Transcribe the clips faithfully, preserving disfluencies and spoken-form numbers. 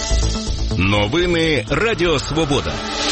Новини Радіо Свобода.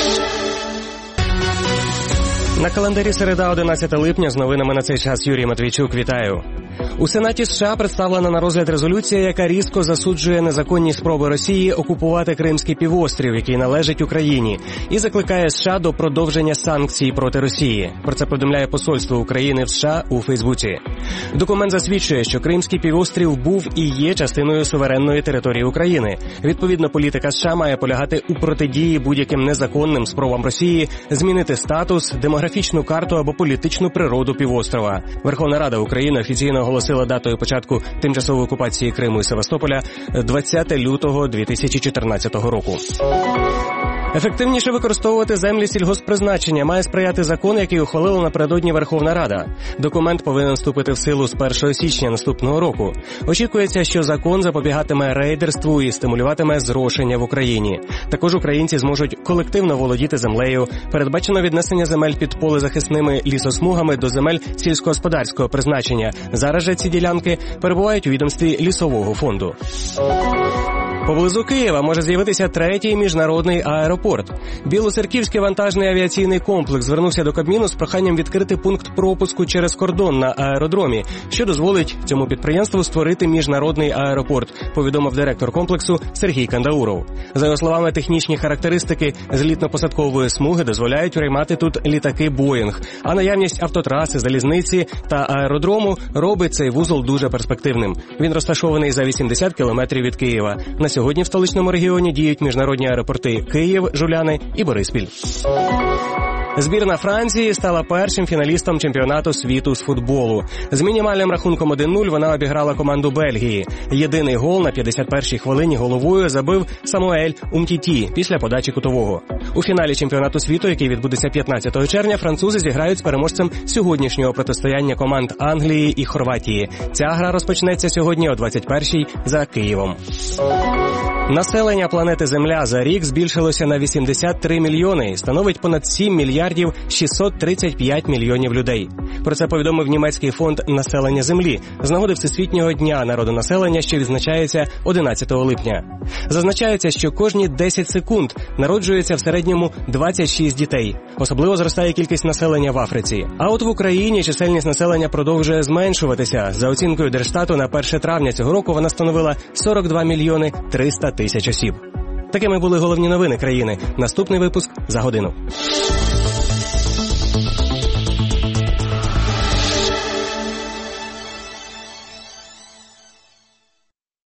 На календарі середа, одинадцяте липня, з новинами на цей час Юрій Матвійчук. Вітаю. У Сенаті США представлена на розгляд резолюція, яка різко засуджує незаконні спроби Росії окупувати Кримський півострів, який належить Україні, і закликає США до продовження санкцій проти Росії. Про це повідомляє посольство України в США у Фейсбуці. Документ засвідчує, що Кримський півострів був і є частиною суверенної території України. Відповідно, політика США має полягати у протидії будь-яким незаконним спробам Росії змінити статус, демографічну карту або політичну природу півострова. Верховна Рада України офіційно оголосила датою початку тимчасової окупації Криму і Севастополя двадцяте лютого дві тисячі чотирнадцятого року. Ефективніше використовувати землі сільгосппризначення має сприяти закон, який ухвалила напередодні Верховна Рада. Документ повинен вступити в силу з першого січня наступного року. Очікується, що закон запобігатиме рейдерству і стимулюватиме зрошення в Україні. Також українці зможуть колективно володіти землею. Передбачено віднесення земель під полезахисними лісосмугами до земель сільськогосподарського призначення. Зараз же ці ділянки перебувають у відомстві лісового фонду. Поблизу Києва може з'явитися третій міжнародний аеропорт. Білоцерківський вантажний авіаційний комплекс звернувся до Кабміну з проханням відкрити пункт пропуску через кордон на аеродромі, що дозволить цьому підприємству створити міжнародний аеропорт, повідомив директор комплексу Сергій Кандауров. За його словами, технічні характеристики злітно-посадкової смуги дозволяють приймати тут літаки «Боїнг», а наявність автотраси, залізниці та аеродрому робить цей вузол дуже перспективним. Він розташований за вісімдесят кілометрів від Києва. На сьогодні в столичному регіоні діють міжнародні аеропорти Київ, Жуляни і Бориспіль. Збірна Франції стала першим фіналістом чемпіонату світу з футболу. З мінімальним рахунком один нуль вона обіграла команду Бельгії. Єдиний гол на п'ятдесят першій хвилині головою забив Самуель Умтіті після подачі кутового. У фіналі чемпіонату світу, який відбудеться п'ятнадцятого червня, французи зіграють з переможцем сьогоднішнього протистояння команд Англії і Хорватії. Ця гра розпочнеться сьогодні о двадцять першій за Києвом. Населення планети Земля за рік збільшилося на вісімдесят три мільйони і становить понад сім мільярдів шістсот тридцять п'ять мільйонів людей. Про це повідомив німецький фонд «Населення Землі» з нагоди Всесвітнього дня народонаселення, що відзначається одинадцятого липня. Зазначається, що кожні десять секунд народжується в середньому двадцять шість дітей. Особливо зростає кількість населення в Африці. А от в Україні чисельність населення продовжує зменшуватися. За оцінкою Держстату, на перше травня цього року вона становила сорок два мільйони триста тисяч осіб. Такими були головні новини країни. Наступний випуск за годину.